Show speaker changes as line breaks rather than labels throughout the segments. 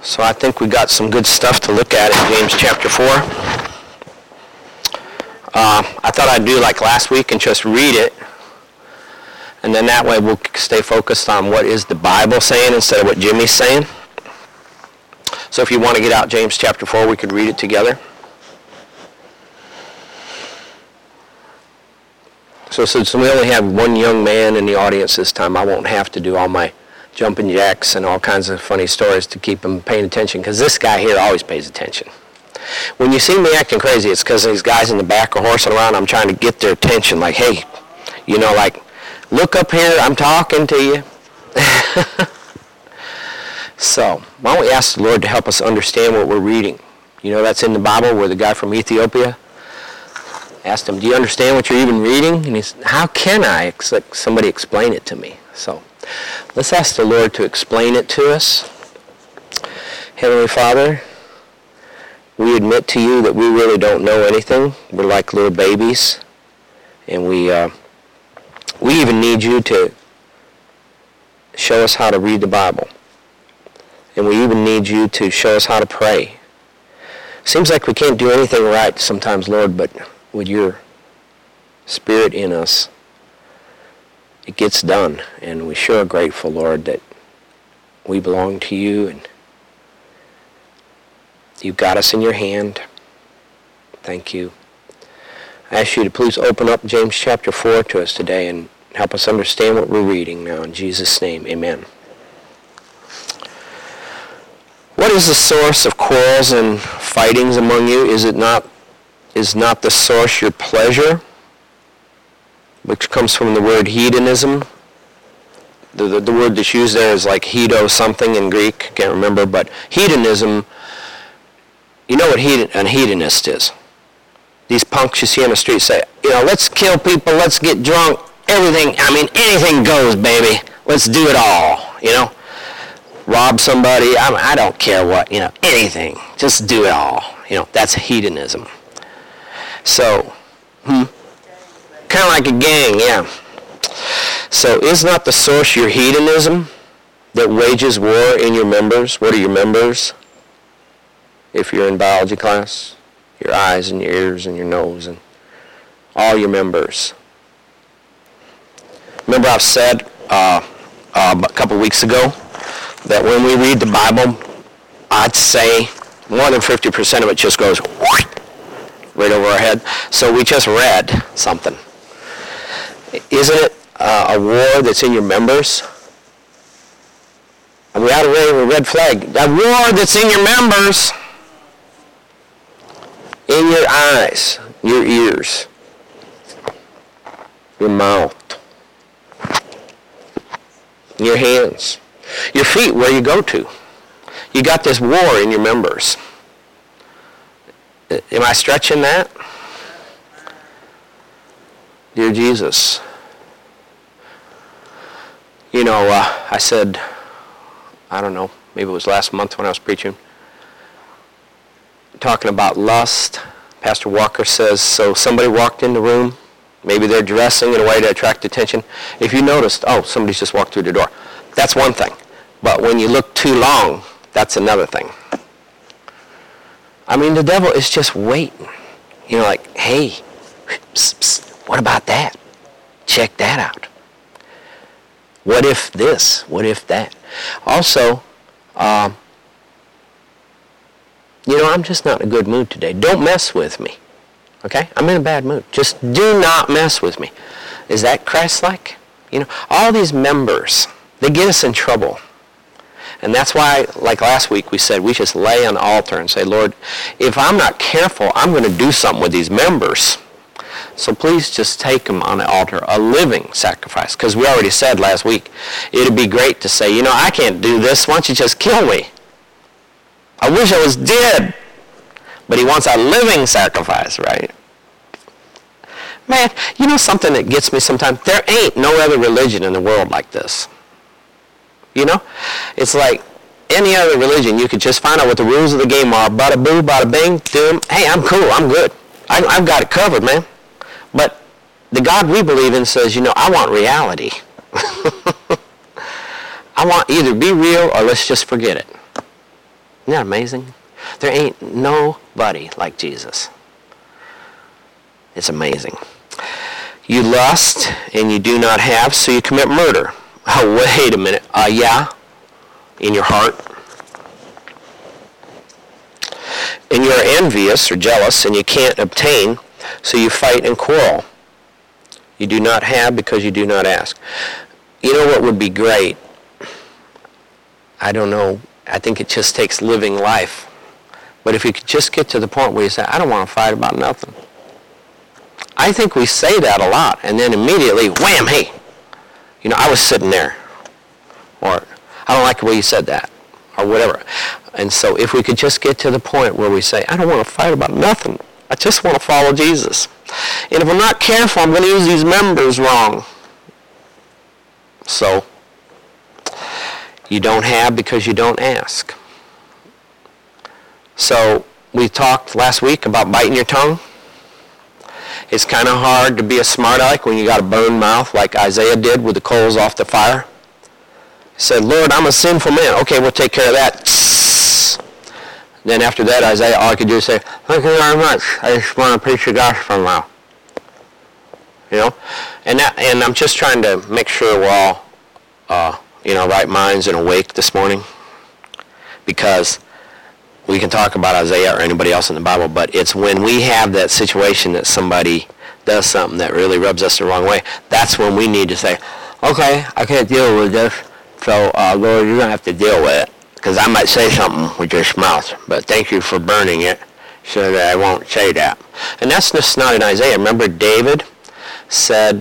So I think we got some good stuff to look at in James chapter 4. I thought I'd do like last week and just read it. And then that way we'll stay focused on what is the Bible saying instead of what Jimmy's saying. So if you want to get out James chapter 4, we could read it together. So since we only have one young man in the audience this time, I won't have to do all my jumping jacks and all kinds of funny stories to keep him paying attention, because this guy here always pays attention. When you see me acting crazy, it's because these guys in the back are horsing around. I'm trying to get their attention, like, hey, you know, like, look up here, I'm talking to you. So, why don't we ask the Lord to help us understand what we're reading? You know, that's in the Bible where the guy from Ethiopia asked him, do you understand what you're even reading? And he said, how can I? Somebody explain it to me. So, let's ask the Lord to explain it to us. Heavenly Father, we admit to you that we really don't know anything. We're like little babies. And we even need you to show us how to read the Bible. And we even need you to show us how to pray. Seems like we can't do anything right sometimes, Lord, but with your Spirit in us, it gets done. And we sure are grateful, Lord, that we belong to you and you've got us in your hand. Thank you. I ask you to please open up James chapter 4 to us today and help us understand what we're reading now. In Jesus' name, amen. What is the source of quarrels and fightings among you? Is not the source your pleasure, which comes from the word hedonism? The word that's used there is like hedo something in Greek. Can't remember, but hedonism, you know what an hedonist is. These punks you see on the street say, you know, let's kill people, let's get drunk, everything, anything goes, baby. Let's do it all, you know. Rob somebody, I don't care what, you know, anything. Just do it all. You know, that's hedonism. So, kind of like a gang, yeah. So is not the source your hedonism that wages war in your members? What are your members? If you're in biology class, your eyes and your ears and your nose and all your members. Remember I've said a couple weeks ago that when we read the Bible, I'd say more than 50% of it just goes right over our head. So we just read something. Isn't it a war that's in your members? And we ought to wave a red flag. A war that's in your members, in your eyes, your ears, your mouth, your hands. Your feet, where you go to. You got this war in your members. Am I stretching that? Dear Jesus, you know, I said, I don't know, maybe it was last month when I was preaching, talking about lust. Pastor Walker says, so somebody walked in the room, maybe they're dressing in a way to attract attention. If you noticed, oh, somebody's just walked through the door. That's one thing. But when you look too long, that's another thing. The devil is just waiting. You know, like, hey, psst, psst, what about that? Check that out. What if this? What if that? Also, you know, I'm just not in a good mood today. Don't mess with me. Okay? I'm in a bad mood. Just do not mess with me. Is that Christ-like? You know, all these members, they get us in trouble. And that's why, like last week, we said we just lay on the altar and say, Lord, if I'm not careful, I'm going to do something with these members. So please just take them on the altar, a living sacrifice. Because we already said last week, it would be great to say, you know, I can't do this. Why don't you just kill me? I wish I was dead. But he wants a living sacrifice, right? Man, you know something that gets me sometimes? There ain't no other religion in the world like this. You know? It's like any other religion. You could just find out what the rules of the game are. Bada boo, bada bing, do them. Hey, I'm cool. I'm good. I've got it covered, man. But the God we believe in says, you know, I want reality. I want either be real or let's just forget it. Isn't that amazing? There ain't nobody like Jesus. It's amazing. You lust and you do not have, so you commit murder. Oh, wait a minute. Yeah, in your heart. And you are envious or jealous and you can't obtain, so you fight and quarrel. You do not have because you do not ask. You know what would be great? I don't know. I think it just takes living life. But if you could just get to the point where you say, I don't want to fight about nothing. I think we say that a lot, and then immediately, wham, hey, I was sitting there. Or, I don't like the way you said that, or whatever. And so if we could just get to the point where we say, I don't want to fight about nothing. I just want to follow Jesus. And if I'm not careful, I'm going to use these members wrong. So, you don't have because you don't ask. So, we talked last week about biting your tongue. It's kind of hard to be a smart aleck when you got a burned mouth like Isaiah did with the coals off the fire. He said, Lord, I'm a sinful man. Okay, we'll take care of that. Then after that, Isaiah, all I could do is say, thank you very much. I just want to preach the gospel now. And I'm just trying to make sure we're all, right minds and awake this morning. Because we can talk about Isaiah or anybody else in the Bible, but it's when we have that situation that somebody does something that really rubs us the wrong way, that's when we need to say, okay, I can't deal with this, so Lord, you're going to have to deal with it, because I might say something with your mouth, but thank you for burning it so that I won't say that. And that's just not in Isaiah. Remember David said,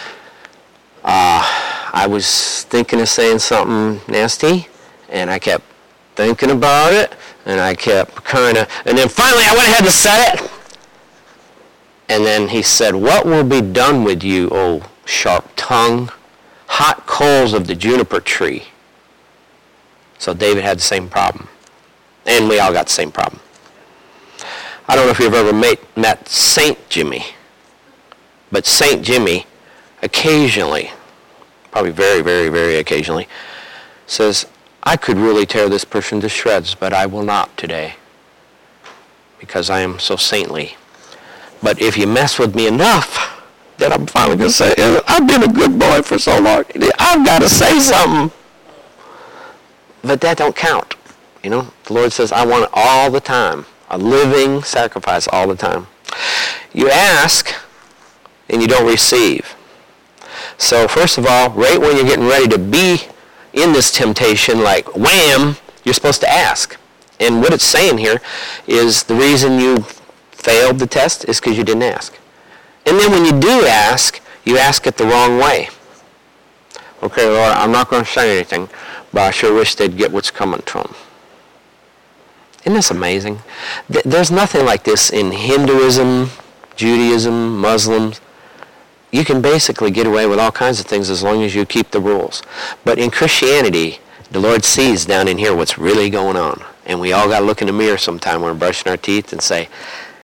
I was thinking of saying something nasty, and I kept thinking about it, and I kept and then finally I went ahead and said it. And then he said, what will be done with you, O sharp tongue, hot coals of the juniper tree? So David had the same problem. And we all got the same problem. I don't know if you've ever met Saint Jimmy, but Saint Jimmy occasionally, probably very, very, very occasionally, says, I could really tear this person to shreds, but I will not today because I am so saintly. But if you mess with me enough, then I'm finally going to say, I've been a good boy for so long. I've got to say something. But that don't count. The Lord says, I want it all the time. A living sacrifice all the time. You ask and you don't receive. So first of all, right when you're getting ready to be in this temptation, like wham, you're supposed to ask. And what it's saying here is the reason you failed the test is because you didn't ask. And then when you do ask, you ask it the wrong way. Okay, Lord, I'm not going to say anything, but I sure wish they'd get what's coming to them. Isn't this amazing? There's nothing like this in Hinduism, Judaism, Muslims. You can basically get away with all kinds of things as long as you keep the rules. But in Christianity, the Lord sees down in here what's really going on. And we all got to look in the mirror sometime when we're brushing our teeth and say,